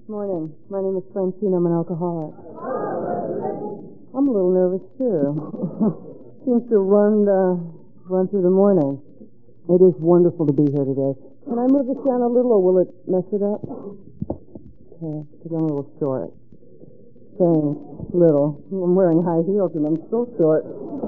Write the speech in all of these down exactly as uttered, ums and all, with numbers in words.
Morning. My name is Francine. I'm an alcoholic. I'm a little nervous too. Seems to run uh, run through the morning. It is wonderful to be here today. Can I move this down a little, or will it mess it up? Okay, because I'm a little short. Thanks. Little. I'm wearing high heels and I'm still short.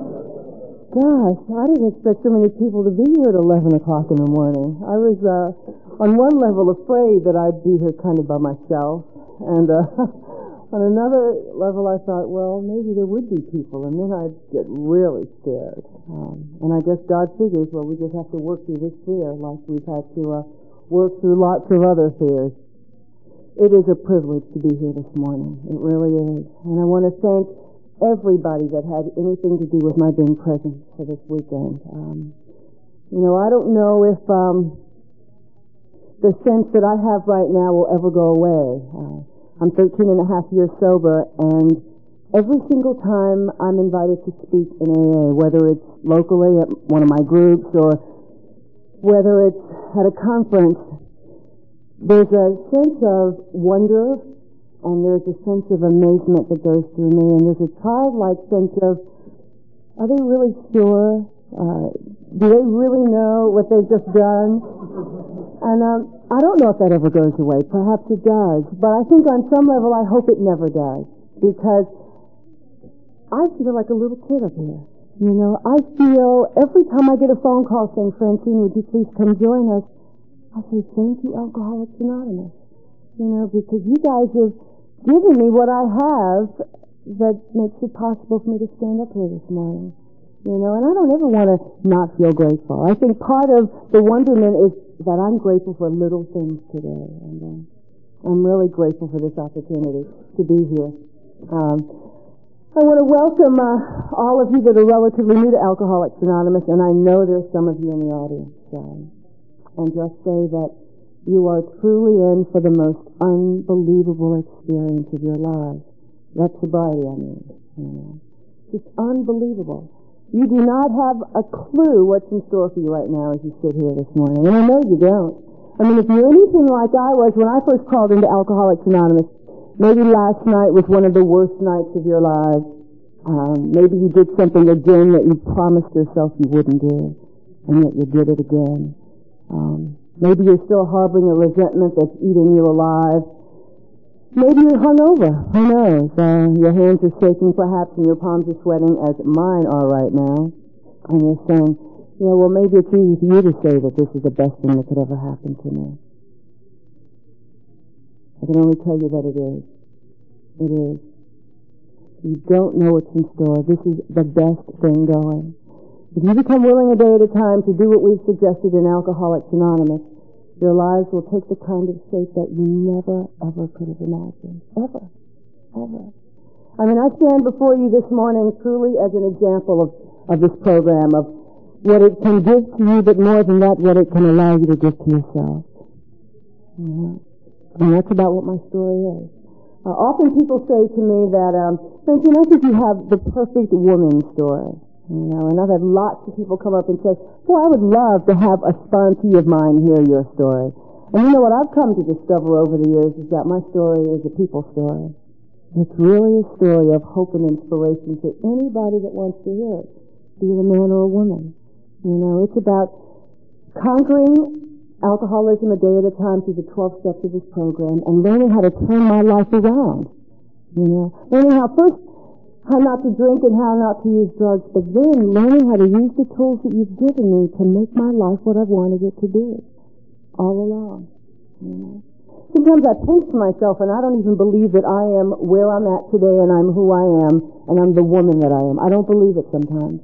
Gosh, I didn't expect so many people to be here at eleven o'clock in the morning. I was, uh, on one level, afraid that I'd be here kind of by myself. And uh, on another level, I thought, well, maybe there would be people. And then I'd get really scared. Um, and I guess God figures, well, we just have to work through this fear like we've had to uh, work through lots of other fears. It is a privilege to be here this morning. It really is. And I want to thank everybody that had anything to do with my being present for this weekend. Um, you know, I don't know if um, the sense that I have right now will ever go away. Uh, I'm thirteen and a half years sober, and every single time I'm invited to speak in A A, whether it's locally at one of my groups or whether it's at a conference, there's a sense of wonder and there's a sense of amazement that goes through me, and there's a childlike sense of, are they really sure? Uh, do they really know what they've just done? And um, I don't know if that ever goes away. Perhaps it does. But I think on some level I hope it never does, because I feel like a little kid up here. You know, I feel every time I get a phone call saying, Francine, would you please come join us? I say, thank you, Alcoholics Anonymous. You know, because you guys have given me what I have that makes it possible for me to stand up here this morning. You know, and I don't ever want to not feel grateful. I think part of the wonderment is that I'm grateful for little things today. And uh, I'm really grateful for this opportunity to be here. Um, I want to welcome uh, all of you that are relatively new to Alcoholics Anonymous, and I know there's some of you in the audience. Um, and just say that you are truly in for the most unbelievable experience of your lives. That's sobriety, I mean. You know. It's unbelievable. You do not have a clue what's in store for you right now as you sit here this morning. And I know you don't. I mean, if you're anything like I was when I first called into Alcoholics Anonymous, maybe last night was one of the worst nights of your lives. Um, maybe you did something again that you promised yourself you wouldn't do, and yet you did it again. Um, Maybe you're still harboring a resentment that's eating you alive. Maybe you're hungover. Who knows? Uh, your hands are shaking perhaps and your palms are sweating as mine are right now. And you're saying, yeah, well, maybe it's easy for you to say that this is the best thing that could ever happen to me. I can only tell you that it is. It is. You don't know what's in store. This is the best thing going. If you become willing a day at a time to do what we've suggested in Alcoholics Anonymous, your lives will take the kind of shape that you never, ever could have imagined. Ever. Ever. I mean, I stand before you this morning truly as an example of, of this program, of what it can give to you, but more than that, what it can allow you to give to yourself. Yeah. And that's about what my story is. Uh, often people say to me that, um, Francine, I think you have the perfect woman story. You know, and I've had lots of people come up and say, boy, I would love to have a sponsee of mine hear your story. And you know what I've come to discover over the years is that my story is a people story. It's really a story of hope and inspiration to anybody that wants to hear it, be it a man or a woman. You know, it's about conquering alcoholism a day at a time through the twelve steps of this program and learning how to turn my life around. You know, learning how first how not to drink and how not to use drugs, but then learning how to use the tools that you've given me to make my life what I've wanted it to be all along. You know? Sometimes I pinch myself and I don't even believe that I am where I'm at today and I'm who I am and I'm the woman that I am. I don't believe it sometimes.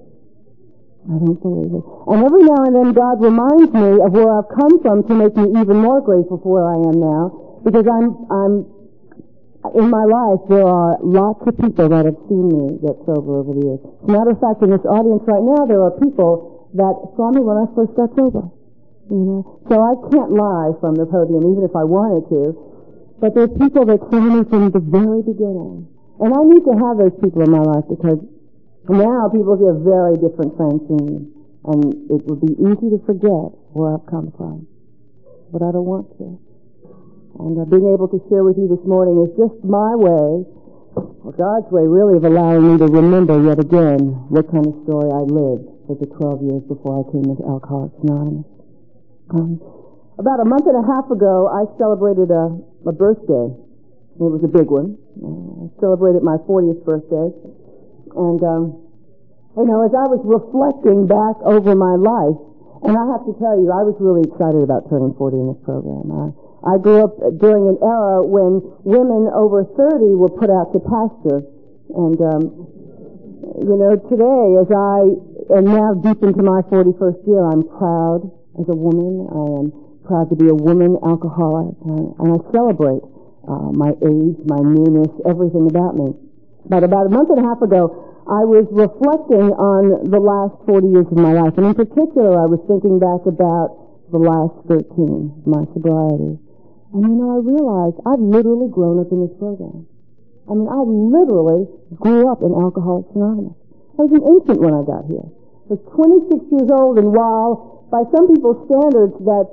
I don't believe it. And every now and then God reminds me of where I've come from to make me even more grateful for where I am now, because I'm, I'm in my life, there are lots of people that have seen me get sober over the years. As a matter of fact, in this audience right now, there are people that saw me when I first got sober. You know? So I can't lie from the podium, even if I wanted to. But there are people that saw me from the very beginning. And I need to have those people in my life, because now people see a very different Francine. And it would be easy to forget where I've come from. But I don't want to. And uh, being able to share with you this morning is just my way, or God's way really, of allowing me to remember yet again what kind of story I lived for the twelve years before I came into Alcoholics Anonymous. Um, about a month and a half ago, I celebrated a, a birthday. It was a big one. Uh, I celebrated my fortieth birthday. And, um, you know, as I was reflecting back over my life, and I have to tell you, I was really excited about turning forty in this program. I, I grew up during an era when women over thirty were put out to pasture. And, um, you know, today, as I am now deep into my forty-first year, I'm proud as a woman. I am proud to be a woman alcoholic. Uh, and I celebrate uh, my age, my newness, everything about me. But about a month and a half ago, I was reflecting on the last forty years of my life. And in particular, I was thinking back about the last thirteen, my sobriety. And, you know, I realized I've literally grown up in this program. I mean, I literally grew up in Alcoholics Anonymous. I was an infant when I got here. I was twenty-six years old, and while by some people's standards that's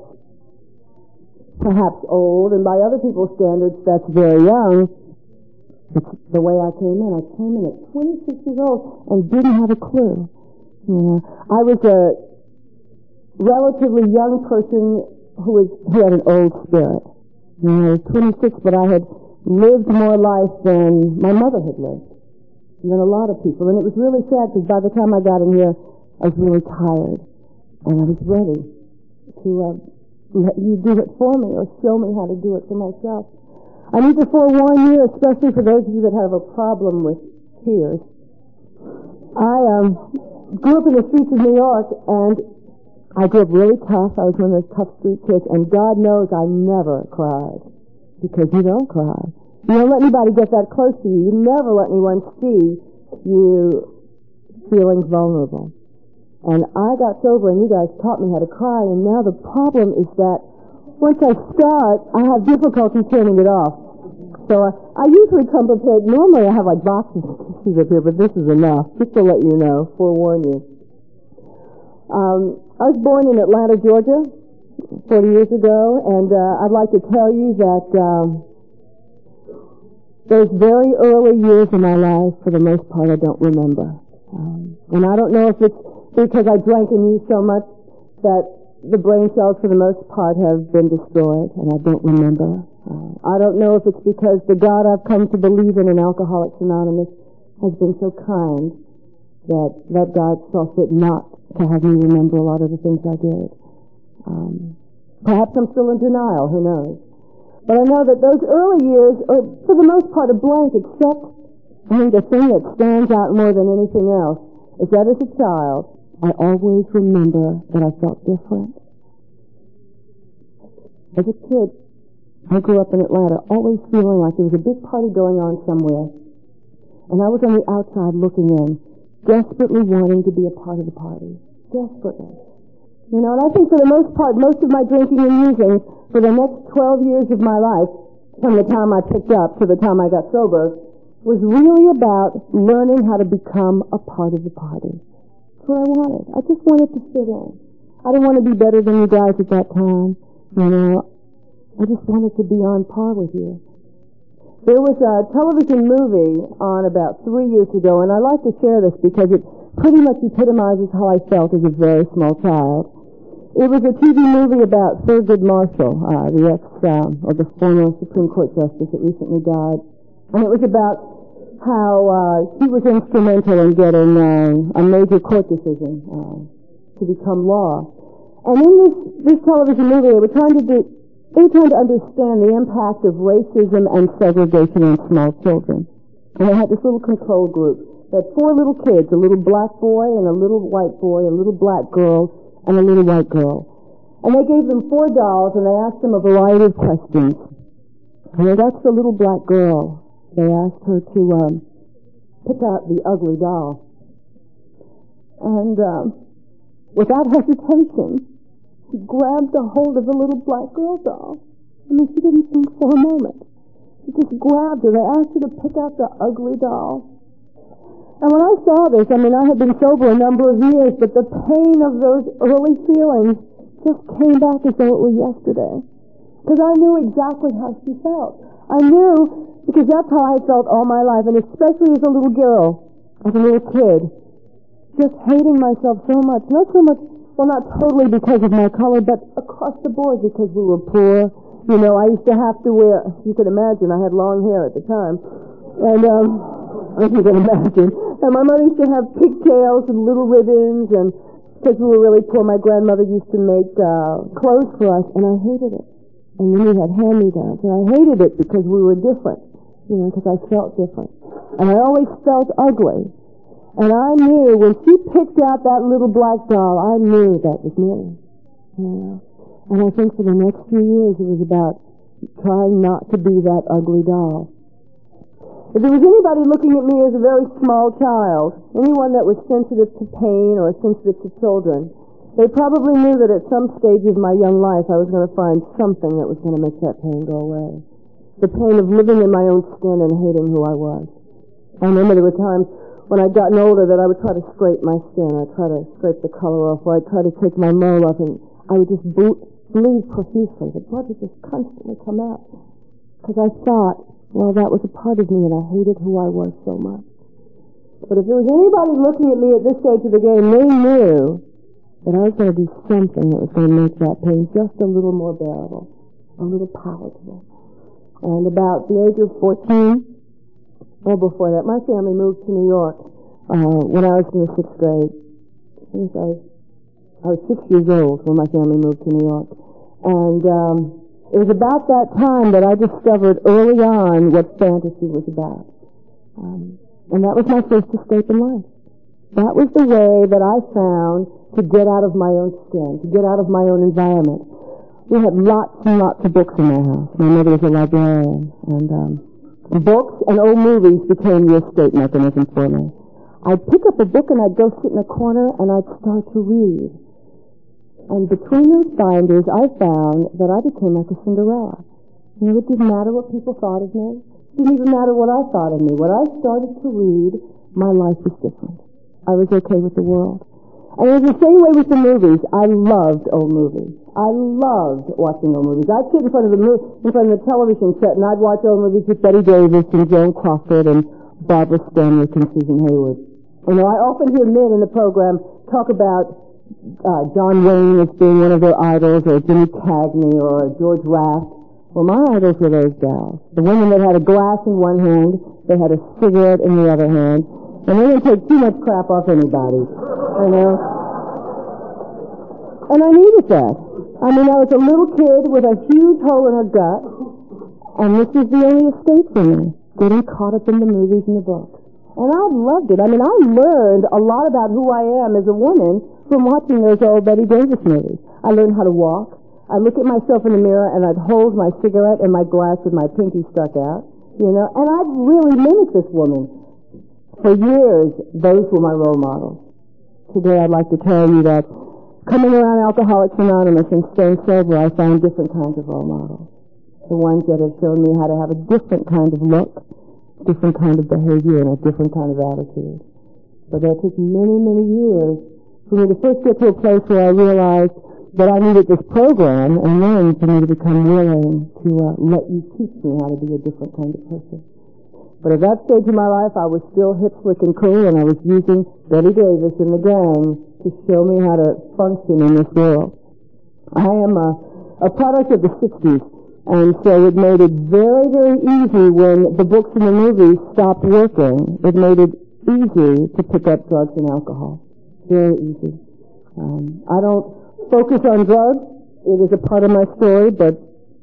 perhaps old, and by other people's standards that's very young, it's the way I came in. I came in at twenty-six years old and didn't have a clue. You know, I was a relatively young person who was who had an old spirit. You know, I was twenty-six, but I had lived more life than my mother had lived, than a lot of people. And it was really sad because by the time I got in here, I was really tired. And I was ready to uh, let you do it for me or show me how to do it for myself. I need to forewarn you, especially for those of you that have a problem with tears. I um, grew up in the streets of New York, and I grew up really tough. I was one of those tough street kids, and God knows I never cried, because you don't cry. You don't let anybody get that close to you. You never let anyone see you feeling vulnerable. And I got sober, and you guys taught me how to cry, and now the problem is that once I start, I have difficulty turning it off. So I, I usually come prepared. Normally I have like boxes of tissues up here, but this is enough, just to let you know, forewarn you. Um, I was born in Atlanta, Georgia, forty years ago, and uh, I'd like to tell you that um, those very early years of my life, for the most part, I don't remember. Um, and I don't know if it's because I drank and used so much that the brain cells, for the most part, have been destroyed, and I don't remember. Uh, I don't know if it's because the God I've come to believe in in Alcoholics Anonymous has been so kind that that God saw fit not to have me remember a lot of the things I did. Um, perhaps I'm still in denial, who knows. But I know that those early years are, for the most part, a blank, except I think the thing that stands out more than anything else is that as a child, I always remember that I felt different. As a kid, I grew up in Atlanta, always feeling like there was a big party going on somewhere, and I was on the outside looking in, desperately wanting to be a part of the party. Desperately. You know, and I think for the most part, most of my drinking and using for the next twelve years of my life, from the time I picked up to the time I got sober, was really about learning how to become a part of the party. That's what I wanted. I just wanted to fit in. I didn't want to be better than you guys at that time. You know, I just wanted to be on par with you. There was a television movie on about three years ago, and I like to share this because it pretty much epitomizes how I felt as a very small child. It was a T V movie about Thurgood Marshall, uh, the ex, um, or the former Supreme Court Justice that recently died. And it was about how uh, he was instrumental in getting uh, a major court decision uh, to become law. And in this, this television movie, they were trying to do, they were trying to understand the impact of racism and segregation on small children. And they had this little control group. They had four little kids, a little black boy and a little white boy, a little black girl, and a little white girl. And they gave them four dolls, and they asked them a variety of questions. And they got the little black girl. They asked her to um, pick out the ugly doll. And um, without hesitation, she grabbed a hold of the little black girl doll. I mean, she didn't think for a moment. She just grabbed her. They asked her to pick out the ugly doll. And when I saw this, I mean, I had been sober a number of years, but the pain of those early feelings just came back as though it was yesterday. because I knew exactly how she felt. I knew because that's how I felt all my life, and especially as a little girl, as a little kid, just hating myself so much. Not so much, well, not totally because of my color, but across the board because we were poor. You know, I used to have to wear, you can imagine, I had long hair at the time, and um, as you can imagine, and my mother used to have pigtails and little ribbons, and because we were really poor, my grandmother used to make uh, clothes for us, and I hated it. And then we had hand-me-downs, and I hated it because we were different, you know, because I felt different. And I always felt ugly. And I knew, when she picked out that little black doll, I knew that was me. You know? And I think for the next few years it was about trying not to be that ugly doll. If there was anybody looking at me as a very small child, anyone that was sensitive to pain or sensitive to children, they probably knew that at some stage of my young life I was going to find something that was going to make that pain go away. The pain of living in my own skin and hating who I was. I remember there were times when I'd gotten older that I would try to scrape my skin. I'd try to scrape the color off, or I'd try to take my mole off, and I would just bleed profusely. The blood would just constantly come out. Because I thought, well, that was a part of me, and I hated who I was so much. But if there was anybody looking at me at this stage of the game, they knew that I was going to do something that was going to make that pain just a little more bearable, a little palatable. And about the age of fourteen, or before that, my family moved to New York uh, when I was in the sixth grade. I think I was, I was six years old when my family moved to New York. And um, it was about that time that I discovered early on what fantasy was about. Um, and that was my first escape in life. That was the way that I found to get out of my own skin, to get out of my own environment. We had lots and lots of books in my house. My mother was a librarian, and um, books and old movies became the escape mechanism for me. I'd pick up a book and I'd go sit in a corner and I'd start to read. And between those binders, I found that I became like a Cinderella. You know, it didn't matter what people thought of me. It didn't even matter what I thought of me. When I started to read, my life was different. I was okay with the world. And it was the same way with the movies. I loved old movies. I loved watching old movies. I'd sit in front of the mo- in front of the television set, and I'd watch old movies with Betty Davis and Joan Crawford and Barbara Stanwyck and Susan Hayward. You know, I often hear men in the program talk about uh, John Wayne as being one of their idols, or Jimmy Cagney, or George Raft. Well, my idols were those gals. The women that had a glass in one hand, they had a cigarette in the other hand, and they didn't take too much crap off anybody. You know? And I needed that. I mean, I was a little kid with a huge hole in her gut, and this was the only escape for me, getting caught up in the movies and the books. And I loved it. I mean, I learned a lot about who I am as a woman from watching those old Betty Davis movies. I learned how to walk. I'd look at myself in the mirror, and I'd hold my cigarette in my glass with my pinky stuck out, you know, and I'd really mimic this woman. For years, those were my role models. Today, I'd like to tell you that coming around Alcoholics Anonymous and staying sober, I found different kinds of role models. The ones that have shown me how to have a different kind of look, different kind of behavior, and a different kind of attitude. But that took many, many years for me to first get to a place where I realized that I needed this program, and then for me to become willing to uh, let you teach me how to be a different kind of person. But at that stage of my life, I was still hip, slick, and cool, and I was using Betty Davis and the gang to show me how to function in this world. I am a, a product of the sixties, and so it made it very, very easy when the books and the movies stopped working. It made it easy to pick up drugs and alcohol. Very easy. Um, I don't focus on drugs. It is a part of my story, but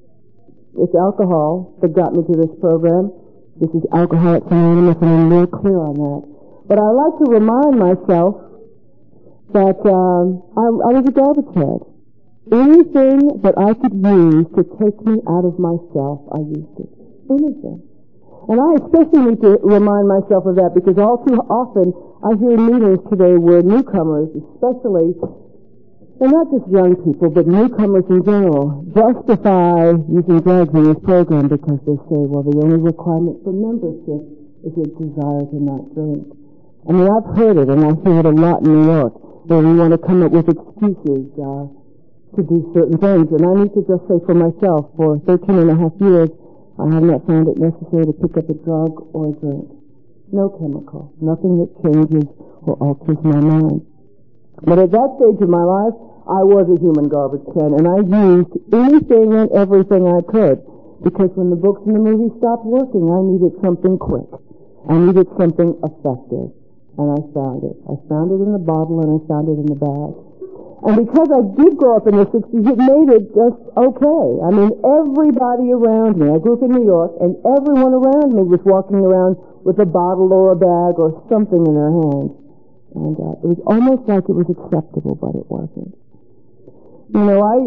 it's alcohol that got me to this program. This is Alcoholics Anonymous, and I'm real clear on that. But I like to remind myself that um, I, I was a garbage head. Anything that I could use to take me out of myself, I used it. Anything. And I especially need to remind myself of that, because all too often I hear meetings today where newcomers, especially, and not just young people, but newcomers in general, justify using drugs in this program because they say, well, the only requirement for membership is a desire to not drink. I mean, I've heard it, and I hear it a lot in New York, where we want to come up with excuses. Uh, to do certain things. And I need to just say for myself, for thirteen and a half years, I have not found it necessary to pick up a drug or a drink. No chemical, nothing that changes or alters my mind. But at that stage of my life, I was a human garbage can, and I used anything and everything I could, because when the books and the movies stopped working, I needed something quick. I needed something effective, and I found it. I found it in the bottle, and I found it in the bag. And because I did grow up in the sixties, it made it just okay. I mean, everybody around me, I grew up in New York, and everyone around me was walking around with a bottle or a bag or something in their hands. And uh, it was almost like it was acceptable, but it wasn't. You know, I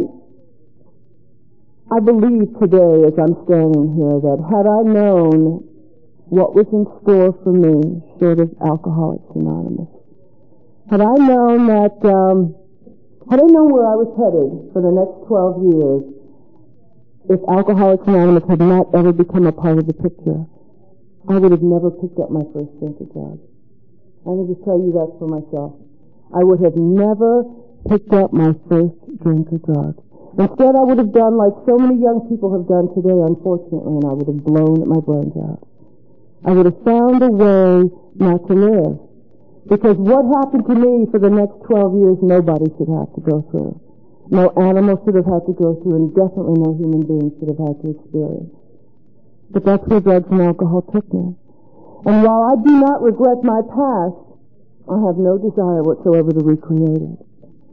I believe today, as I'm standing here, that had I known what was in store for me, short of Alcoholics Anonymous, had I known that... Um, Had I known where I was headed for the next twelve years, if Alcoholics Anonymous had not ever become a part of the picture, I would have never picked up my first drink of drugs. I can just tell you that for myself. I would have never picked up my first drink of drugs. Instead, I would have done like so many young people have done today, unfortunately, and I would have blown my brains out. I would have found a way not to live. Because what happened to me for the next twelve years, nobody should have to go through. No animal should have had to go through, and definitely no human being should have had to experience. But that's where drugs and alcohol took me. And while I do not regret my past, I have no desire whatsoever to recreate it.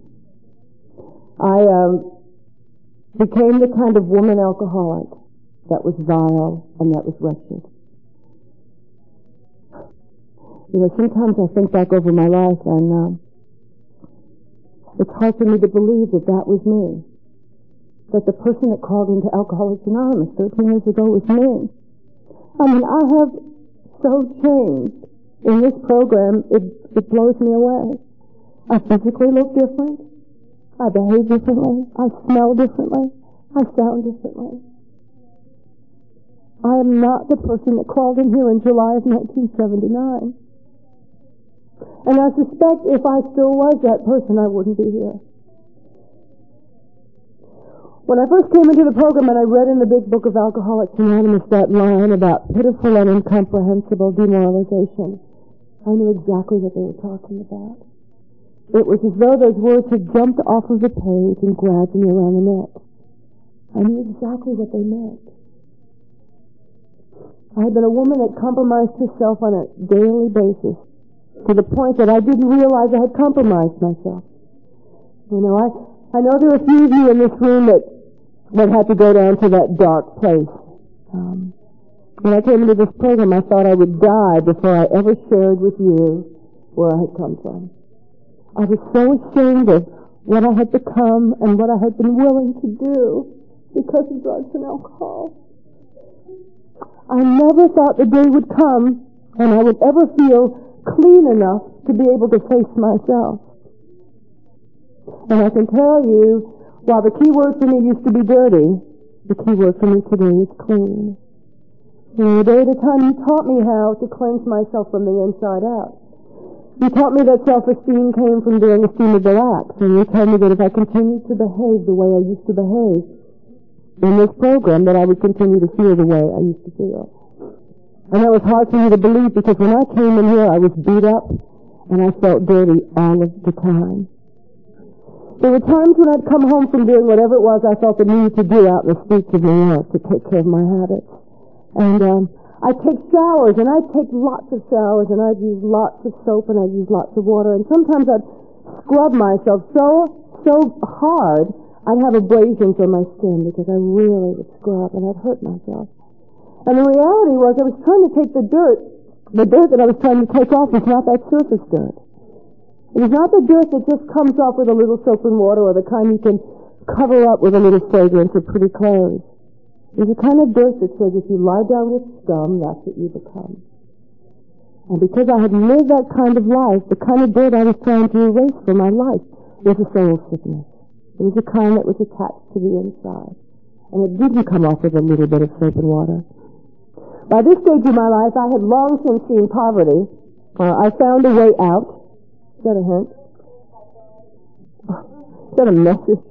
I um, became the kind of woman alcoholic that was vile and that was wretched. You know, sometimes I think back over my life, and um, it's hard for me to believe that that was me. That the person that called into Alcoholics Anonymous thirteen years ago was me. I mean, I have so changed in this program, it, it blows me away. I physically look different. I behave differently. I smell differently. I sound differently. I am not the person that called in here in July of nineteen seventy-nine. And I suspect if I still was that person, I wouldn't be here. When I first came into the program and I read in the big book of Alcoholics Anonymous that line about pitiful and incomprehensible demoralization, I knew exactly what they were talking about. It was as though those words had jumped off of the page and grabbed me around the neck. I knew exactly what they meant. I had been a woman that compromised herself on a daily basis, to the point that I didn't realize I had compromised myself. You know, I, I know there are a few of you in this room that, that had to go down to that dark place. Um, when I came into this program, I thought I would die before I ever shared with you where I had come from. I was so ashamed of what I had become and what I had been willing to do because of drugs and alcohol. I never thought the day would come when I would ever feel clean enough to be able to face myself. And I can tell you, while the key word for me used to be dirty, the key word for me today is clean. And a day at a time, you taught me how to cleanse myself from the inside out. You taught me that self-esteem came from doing esteemable acts, and you told me that if I continued to behave the way I used to behave in this program, that I would continue to feel the way I used to feel. And that was hard for me to believe, because when I came in here, I was beat up, and I felt dirty all of the time. There were times when I'd come home from doing whatever it was I felt the need to do out in the streets of New York to take care of my habits. And um, I'd take showers, and I'd take lots of showers, and I'd use lots of soap, and I'd use lots of water. And sometimes I'd scrub myself so, so hard, I'd have abrasions on my skin because I really would scrub, and I'd hurt myself. And the reality was I was trying to take the dirt. The dirt that I was trying to take off was not that surface dirt. It was not the dirt that just comes off with a little soap and water, or the kind you can cover up with a little fragrance or pretty clothes. It was the kind of dirt that says if you lie down with scum, that's what you become. And because I had lived that kind of life, the kind of dirt I was trying to erase from my life was a soul sickness. It was the kind that was attached to the inside. And it didn't come off with a little bit of soap and water. By this stage of my life, I had long since seen poverty. Uh, I found a way out. Is that a hint? Is that a message?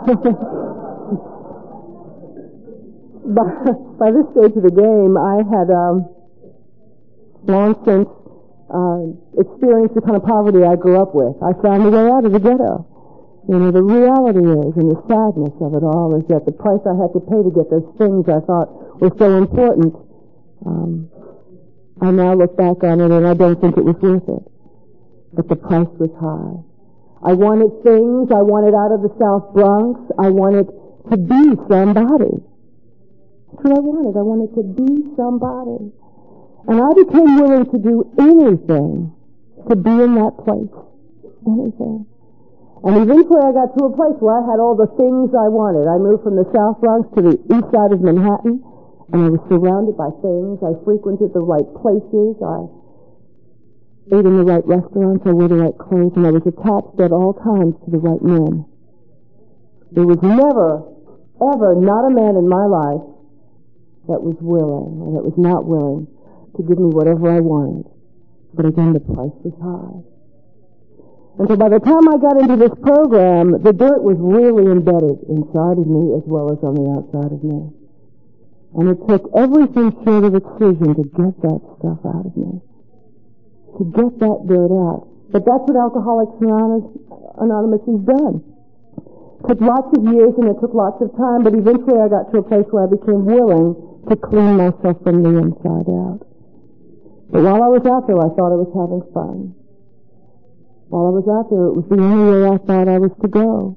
by, by this stage of the game, I had um, long since uh, experienced the kind of poverty I grew up with. I found the way out of the ghetto. You know, the reality is, and the sadness of it all, is that the price I had to pay to get those things I thought were so important, um, I now look back on it and I don't think it was worth it. But the price was high. I wanted things. I wanted out of the South Bronx. I wanted to be somebody. That's what I wanted. I wanted to be somebody. And I became willing to do anything to be in that place. Anything. And eventually I got to a place where I had all the things I wanted. I moved from the South Bronx to the east side of Manhattan, and I was surrounded by things. I frequented the right places. I ate in the right restaurants. I wore the right clothes, and I was attached at all times to the right men. There was never, ever not a man in my life that was willing, or that was not willing, to give me whatever I wanted. But again, the price was high. And so by the time I got into this program, the dirt was really embedded inside of me as well as on the outside of me. And it took everything short of excision to get that stuff out of me. To get that dirt out. But that's what Alcoholics Anonymous, Anonymous has done. It took lots of years and it took lots of time, but eventually I got to a place where I became willing to clean myself from the inside out. But while I was out there, I thought I was having fun. While I was out there, it was the only way I thought I was to go.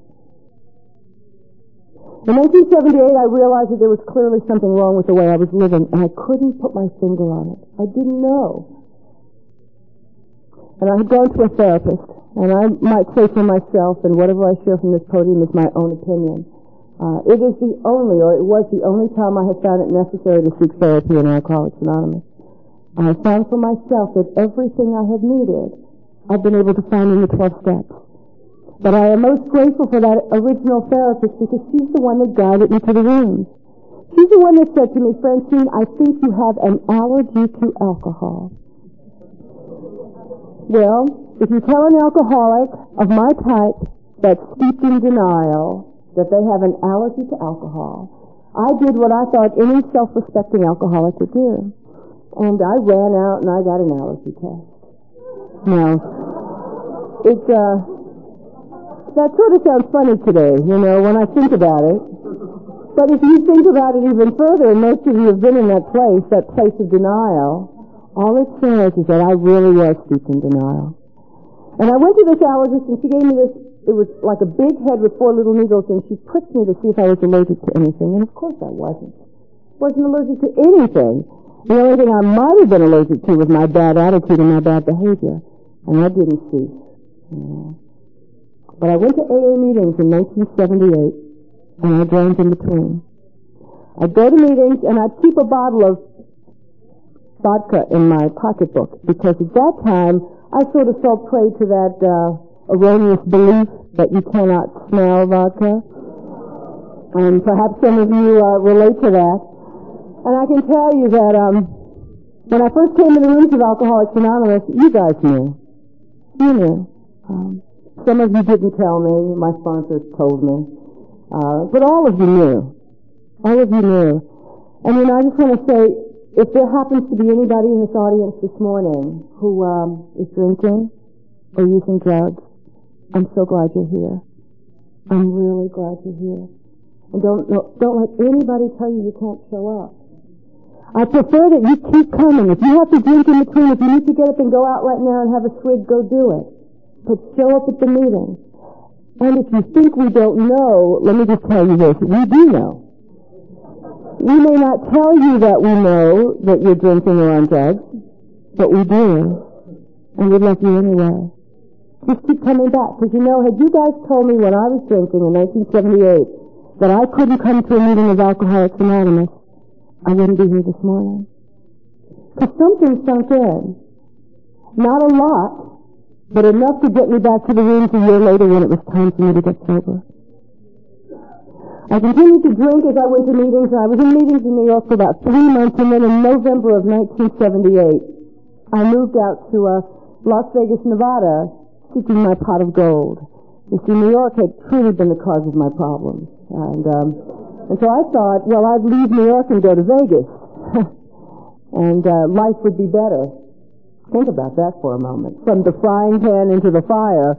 In nineteen seventy-eight, I realized that there was clearly something wrong with the way I was living, and I couldn't put my finger on it. I didn't know. And I had gone to a therapist, and I might say for myself, and whatever I share from this podium is my own opinion. Uh, it is the only, or it was the only time I have found it necessary to seek therapy in Alcoholics Anonymous. I have found for myself that everything I had needed, I've been able to find in the twelve steps. But I am most grateful for that original therapist because she's the one that guided me to the rooms. She's the one that said to me, Francine, I think you have an allergy to alcohol. Well, if you tell an alcoholic of my type that's steeped in denial that they have an allergy to alcohol, I did what I thought any self-respecting alcoholic would do. And I ran out and I got an allergy test. Now, it, uh, that sort of sounds funny today, you know, when I think about it. But if you think about it even further, and most of you have been in that place, that place of denial, all it says is that I really was steeped in denial. And I went to this allergist and she gave me this, it was like a big head with four little needles, and she pricked me to see if I was allergic to anything. And of course I wasn't. Wasn't allergic to anything. The only thing I might have been allergic to was my bad attitude and my bad behavior. And that didn't cease. Yeah. But I went to A A meetings in nineteen seventy-eight, and I joined in between. I'd go to meetings, and I'd keep a bottle of vodka in my pocketbook, because at that time, I sort of fell prey to that uh, erroneous belief that you cannot smell vodka. And perhaps some of you uh, relate to that. And I can tell you that um, when I first came in the rooms of Alcoholics Anonymous, you guys knew. You knew. Um, some of you didn't tell me. My sponsors told me. Uh, but all of you knew. All of you knew. And you know, I just want to say, if there happens to be anybody in this audience this morning who um, is drinking or using drugs, I'm so glad you're here. I'm really glad you're here. And don't don't let anybody tell you you can't show up. I prefer that you keep coming. If you have to drink in between, if you need to get up and go out right now and have a swig, go do it. But show up at the meeting. And if you think we don't know, let me just tell you this. We do know. We may not tell you that we know that you're drinking or on drugs, but we do. And we love you anyway. Just keep coming back. Because you know, had you guys told me when I was drinking in nineteen seventy-eight that I couldn't come to a meeting of Alcoholics Anonymous, I wouldn't be here this morning. Because something sunk in. Not a lot, but enough to get me back to the rooms a year later when it was time for me to get sober. I continued to drink as I went to meetings, and I was in meetings in New York for about three months, and then in November of nineteen seventy-eight, I moved out to uh, Las Vegas, Nevada, seeking my pot of gold. You see, New York had truly been the cause of my problems. And, um, and so I thought, well, I'd leave New York and go to Vegas. and uh, life would be better. Think about that for a moment. From the frying pan into the fire.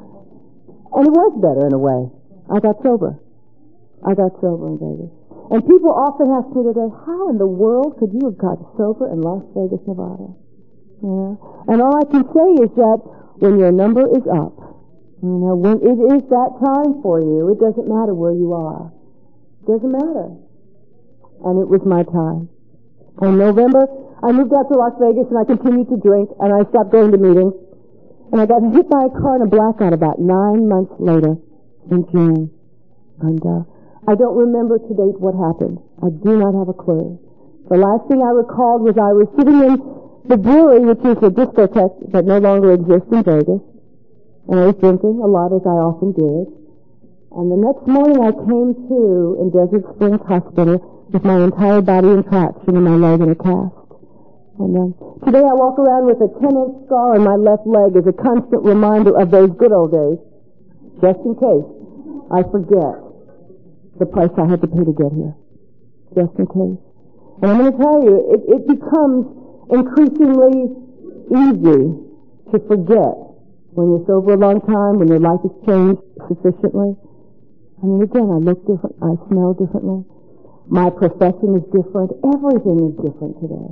And it was better in a way. I got sober. I got sober in Vegas. And people often ask me today, how in the world could you have got sober in Las Vegas, Nevada? Yeah. And all I can say is that when your number is up, you know, when it is that time for you, it doesn't matter where you are. It doesn't matter. And it was my time. In November, I moved out to Las Vegas and I continued to drink and I stopped going to meetings. And I got hit by a car in a blackout about nine months later in June. And uh, I don't remember to date what happened. I do not have a clue. The last thing I recalled was I was sitting in the brewery, which is a discotheque that no longer exists in Vegas. And I was drinking a lot, as I often did. And the next morning I came to in Desert Springs Hospital with my entire body in traction and my leg in a cast. And uh, today I walk around with a ten-inch scar on my left leg as a constant reminder of those good old days, just in case I forget the price I had to pay to get here. Just in case. And I'm going to tell you, it, it becomes increasingly easy to forget when you're sober a long time, when your life has changed sufficiently. I mean, again, I look different, I smell differently. My profession is different. Everything is different today.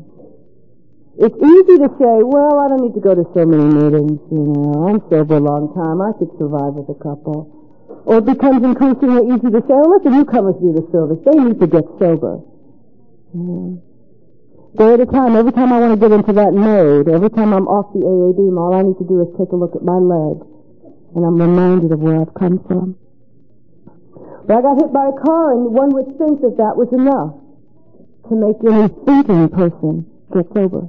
It's easy to say, well, I don't need to go to so many meetings, you know, I'm sober a long time, I could survive with a couple. Or it becomes increasingly easy to say, oh, let the newcomers do the service. They need to get sober. Yeah. Day at a time, every time I want to get into that mode, every time I'm off the A A beam, all I need to do is take a look at my leg, and I'm reminded of where I've come from. But I got hit by a car, and one would think that that was enough to make any thinking person get sober.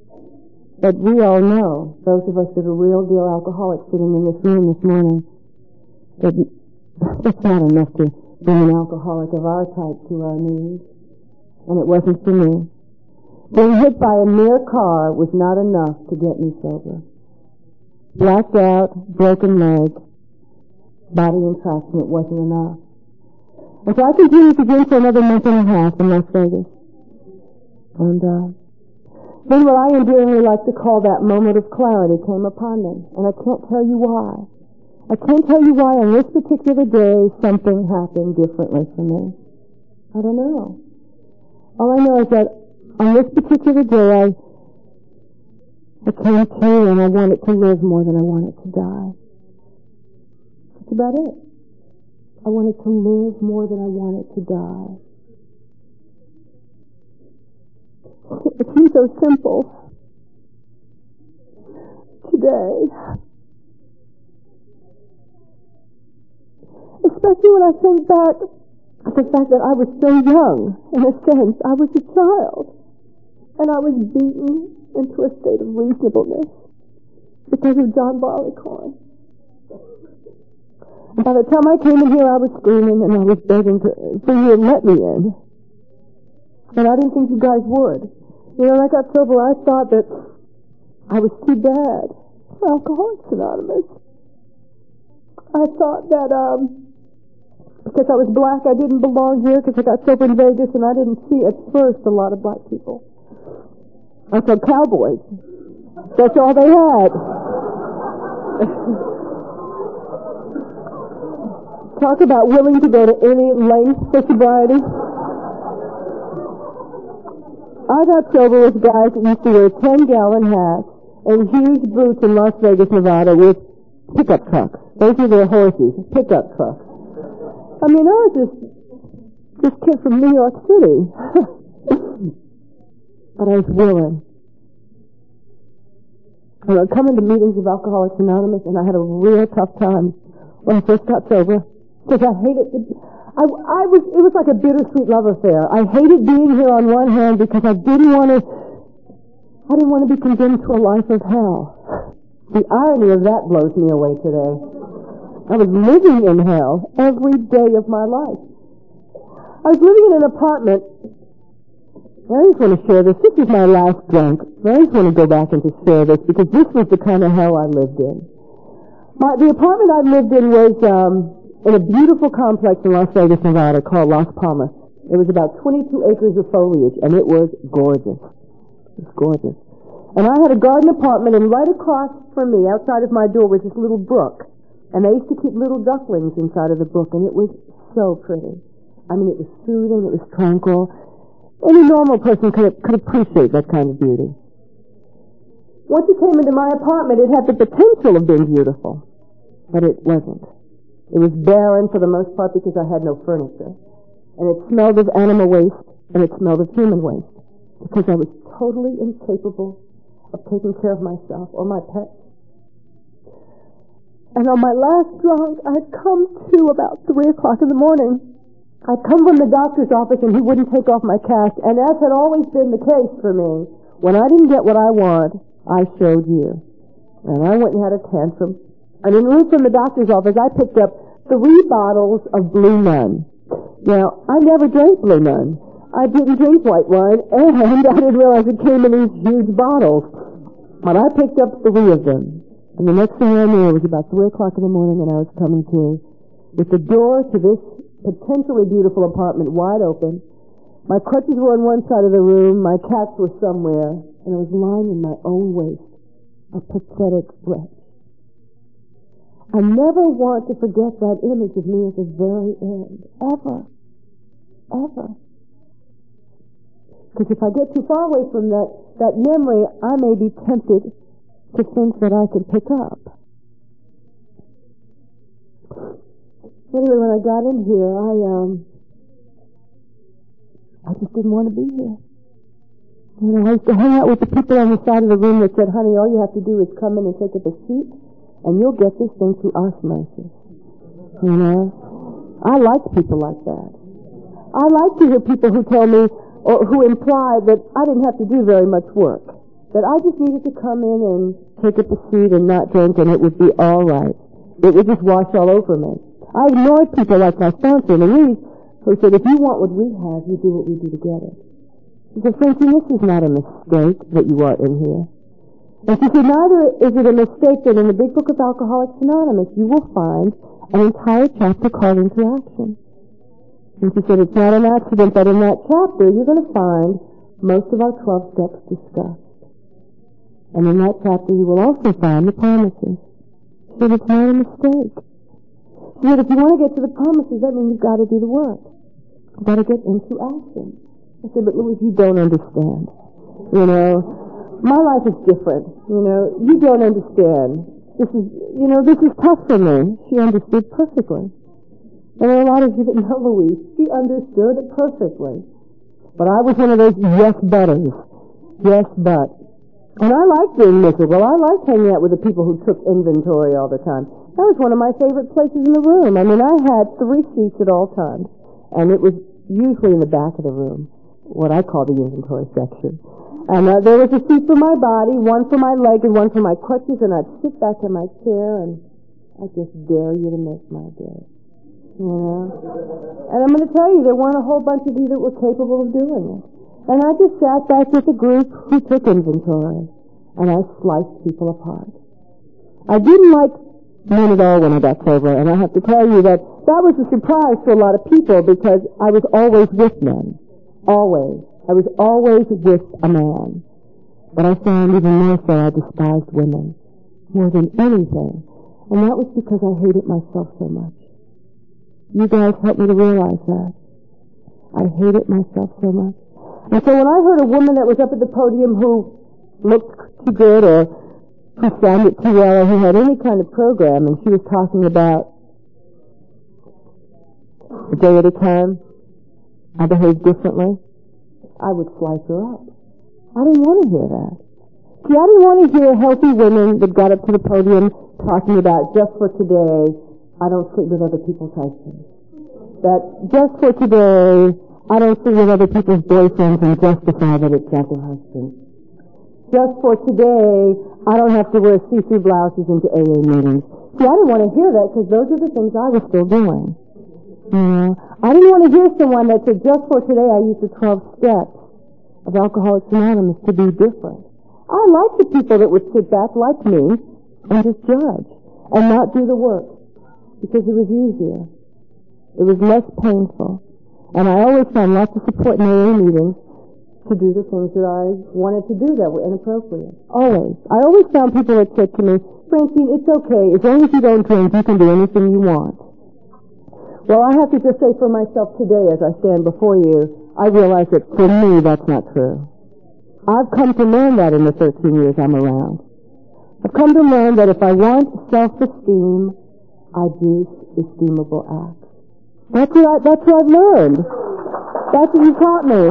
But we all know, those of us that are real deal alcoholics sitting in this room this morning, that it's not enough to bring an alcoholic of our type to our knees. And it wasn't for me. Being hit by a near car was not enough to get me sober. Blacked out, broken leg, body in traction, it wasn't enough. And so I continued to drink for another month and a half in Las Vegas. And uh, then what I endearingly like to call that moment of clarity came upon me. And I can't tell you why. I can't tell you why on this particular day something happened differently for me. I don't know. All I know is that on this particular day, I, I came to and I wanted to live more than I wanted to die. That's about it. I wanted to live more than I wanted to die. It seems so simple today. Especially when I think back at the fact that I was so young, in a sense. I was a child. And I was beaten into a state of reasonableness because of John Barleycorn. And by the time I came in here, I was screaming and I was begging to, for you to let me in. And I didn't think you guys would. You know, when I got sober, I thought that I was too bad for Alcoholics Anonymous. I thought that, um, because I was black, I didn't belong here because I got sober in Vegas and I didn't see at first a lot of black people. I saw cowboys. That's all they had. Talk about willing to go to any length for sobriety. I got sober with guys that used to wear ten-gallon hats and huge boots in Las Vegas, Nevada with pickup trucks. Those are their horses, pickup trucks. I mean, I was just this kid from New York City. But I was willing. And I'd come into meetings of Alcoholics Anonymous, and I had a real tough time when I first got sober, because I hated it. I, I was, it was like a bittersweet love affair. I hated being here on one hand because I didn't want to, I didn't want to be condemned to a life of hell. The irony of that blows me away today. I was living in hell every day of my life. I was living in an apartment. I just want to share this. This is my last drink. I just want to go back and just share this because this was the kind of hell I lived in. My, the apartment I lived in was um, in a beautiful complex in Las Vegas, Nevada called Las Palmas. It was about twenty-two acres of foliage, and it was gorgeous. It was gorgeous. And I had a garden apartment, and right across from me, outside of my door, was this little brook. And they used to keep little ducklings inside of the brook, and it was so pretty. I mean, it was soothing, it was tranquil. Any normal person could, could appreciate that kind of beauty. Once you came into my apartment, it had the potential of being beautiful, but it wasn't. It was barren for the most part because I had no furniture. And it smelled of animal waste, and it smelled of human waste, because I was totally incapable of taking care of myself or my pets. And on my last drunk, I had come to about three o'clock in the morning. I'd come from the doctor's office, and he wouldn't take off my cast, and as had always been the case for me, when I didn't get what I wanted, I showed you. And I went and had a tantrum. And en route from the doctor's office, I picked up three bottles of Blue Nun. Now, I never drank Blue Nun. I didn't drink white wine, and I didn't realize it came in these huge bottles. But I picked up three of them. And the next thing I knew, it was about three o'clock in the morning, and I was coming to, with the door to this potentially beautiful apartment wide open. My crutches were on one side of the room, my cats were somewhere, and I was lying in my own waste, a pathetic wretch. I never want to forget that image of me at the very end. Ever. Ever. Because if I get too far away from that, that memory, I may be tempted to think that I could pick up. Anyway, when I got in here, I, um, I just didn't want to be here. You know, I used to hang out with the people on the side of the room that said, honey, all you have to do is come in and take up a seat, and you'll get this thing through osmosis. You know? I like people like that. I like to hear people who tell me, or who imply that I didn't have to do very much work. That I just needed to come in and take up a seat and not drink, and it would be all right. It would just wash all over me. I ignored people like my sponsor, Louise, who said, if you want what we have, you do what we do together. She said, Francine, this is not a mistake that you are in here. And she said, neither is it a mistake that in the Big Book of Alcoholics Anonymous you will find an entire chapter called Interaction. And she said, it's not an accident that in that chapter you're going to find most of our twelve steps discussed. And in that chapter you will also find the promises. She said, it's not a mistake. She said, if you want to get to the promises, that means you've got to do the work. You've got to get into action. I said, but Louise, you don't understand. You know, my life is different. You know, you don't understand. This is, you know, this is tough for me. She understood perfectly. And there are a lot of you that know Louise. She understood perfectly. But I was one of those yes butters. Yes, but. And I liked being miserable. I liked hanging out with the people who took inventory all the time. That was one of my favorite places in the room. I mean, I had three seats at all times. And it was usually in the back of the room, what I call the inventory section. And uh, there was a seat for my body, one for my leg, and one for my crutches, and I'd sit back in my chair, and I just dare you to make my day. You know? And I'm going to tell you, there weren't a whole bunch of you that were capable of doing it. And I just sat back with a group who took inventory, and I sliced people apart. I didn't like men at all when I got sober, and I have to tell you that that was a surprise to a lot of people because I was always with men. Always. I was always with a man. But I found even more so I despised women more than anything. And that was because I hated myself so much. You guys helped me to realize that. I hated myself so much. And so when I heard a woman that was up at the podium who looked too good or who sounded too well or who had any kind of program and she was talking about a day at a time, I behaved differently, I would slice her up. I didn't want to hear that. See, I didn't want to hear healthy women that got up to the podium talking about just for today, I don't sleep with other people's husbands. That just for today, I don't sleep with other people's boyfriends and justify that it's not their husband. Just for today, I don't have to wear see-through blouses into A A meetings. See, I didn't want to hear that because those are the things I was still doing. You know, I didn't want to hear someone that said, just for today I used the twelve steps of Alcoholics Anonymous to be different. I like the people that would sit back like me and just judge. and not do the work because it was easier. It was less painful. And I always found lots of support in A A meetings to do the things that I wanted to do that were inappropriate. Always. I always found people that said to me, Francine, it's okay. As long as you don't drink, you can do anything you want. Well, I have to just say for myself today as I stand before you, I realize that for me that's not true. I've come to learn that in the thirteen years I'm around. I've come to learn that if I want self-esteem, I do esteemable acts. That's what, I, that's what I've learned. That's what you taught me.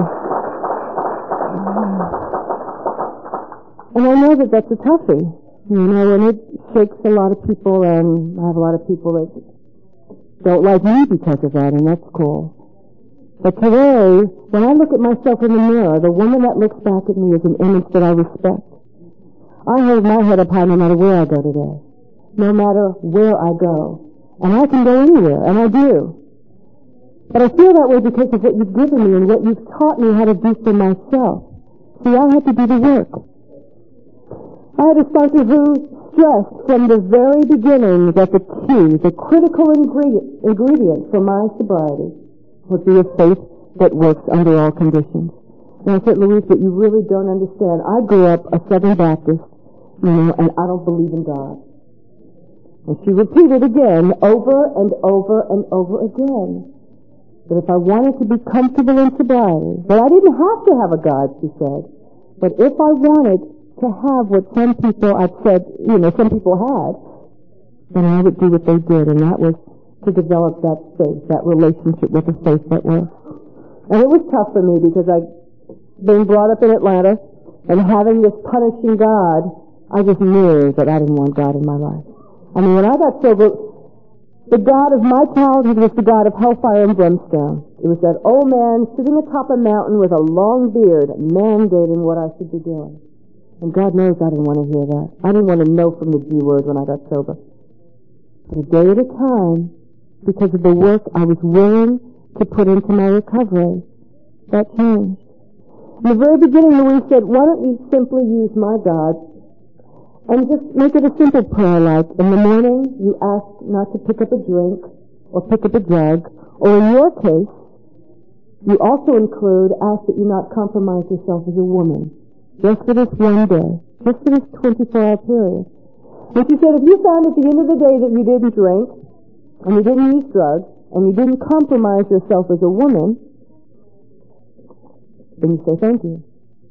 And I know that that's a toughie. You know, and it shakes a lot of people, and I have a lot of people that don't like me because of that, and that's cool. But today, when I look at myself in the mirror, the woman that looks back at me is an image that I respect. I hold my head up high no matter where I go today. No matter where I go. And I can go anywhere, and I do. But I feel that way because of what you've given me and what you've taught me how to do for myself. See, I had to do the work. I had to start to stress from the very beginning that the key, the critical ingredient, ingredient for my sobriety would be a faith that works under all conditions. And I said, Louise, but you really don't understand. I grew up a Southern Baptist, you know, and I don't believe in God. And she repeated again, over and over and over again, that if I wanted to be comfortable in sobriety, that I didn't have to have a God, she said, but if I wanted to have what some people, I've said, you know, some people had, then I would do what they did, and that was to develop that faith, that relationship with the faith that works. And it was tough for me because I, being brought up in Atlanta and having this punishing God, I just knew that I didn't want God in my life. I mean, when I got sober, the God of my childhood was the God of hellfire and brimstone. It was that old man sitting atop a mountain with a long beard mandating what I should be doing. And God knows I didn't want to hear that. I didn't want to know from the G word when I got sober. But a day at a time, because of the work I was willing to put into my recovery, that changed. In the very beginning, Louise said, why don't you simply use my God and just make it a simple prayer like, in the morning, you ask not to pick up a drink or pick up a drug, or in your case, you also include, ask that you not compromise yourself as a woman, just for this one day, just for this twenty-four hour period. And she said, if you found at the end of the day that you didn't drink, and you didn't use drugs, and you didn't compromise yourself as a woman, then you say thank you.